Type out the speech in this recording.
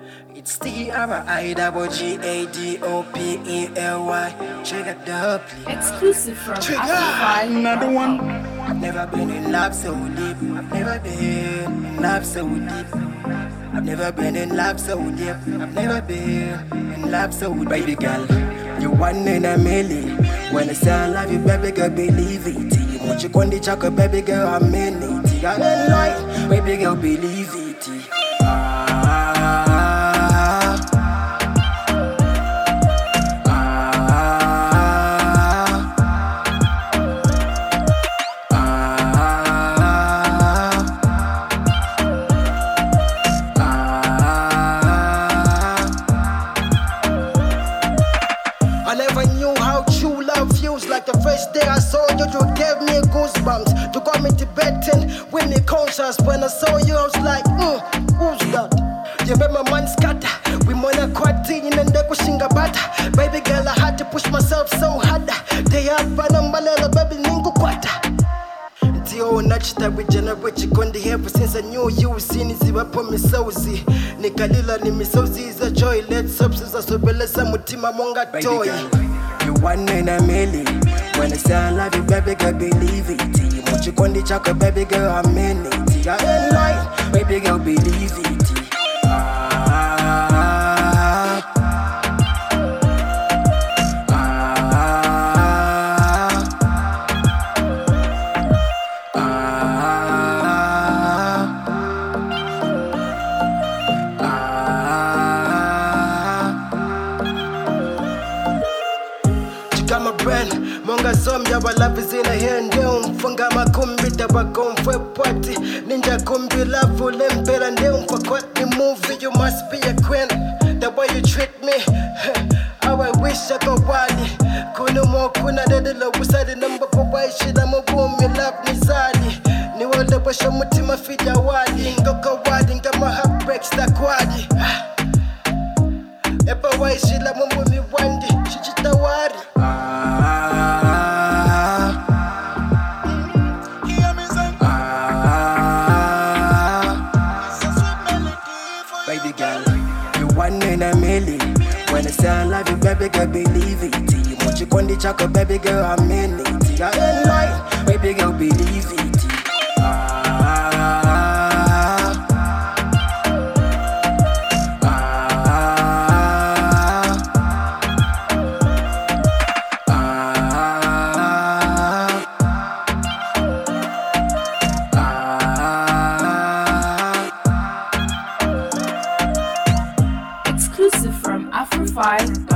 It's TRIGADOPELY. Check it up, please. Exclusive from Afro5. Another one. I've never been in love so deep. I've never been in love so deep. I've never been in love so deep. I've never been in love so deep. Baby girl, you one in a million. When I say I love you, baby girl, believe it. You want you on the chocolate, baby girl, I'm in it. I ain't lying, baby girl, believe it. I never knew how true love feels. Like the first day I saw you, you gave me goosebumps. You got me Tibetan with me conscious. When I saw you, I was like, who's that? You made my mind scatter. We wanna quarantine and they kushinga bata. Baby girl, I had to push myself so hard. They had banambalela, baby ningu kwata. Ndio nachita regenerate chikondi ever since I knew you. Sini zibapo misauzi. Nikalila ni misauzi za joy. Let substance asobeleza mutima monga toy. You one in a million. When I say I love you, baby girl, believe it. You want you on the chocolate, baby girl, I'm in it. I ain't lying, baby girl, believe it. Kama brand, monga zomya wa love is in a hand down. Funga makumbi tawa komfwe party. Ninja kumbi love ulempera ndeum. For what the movie you must be a queen. The way you treat me, how I wish I could wali. Kuna mo kuna dedelo usadi number kwa waishi na mubumi love nizali. Ni wale basho mutima fija wali. Ngoko wali ngama heartbreaks da kwadi. Epa waishi la mubumi wandi. Shichita wari. Baby girl, you one in a million. When I say I love you, baby girl, believe it. You want you on the chocolate, baby girl, I'm in it. I ain't lying, baby girl, believe it. Exclusive from Afro5.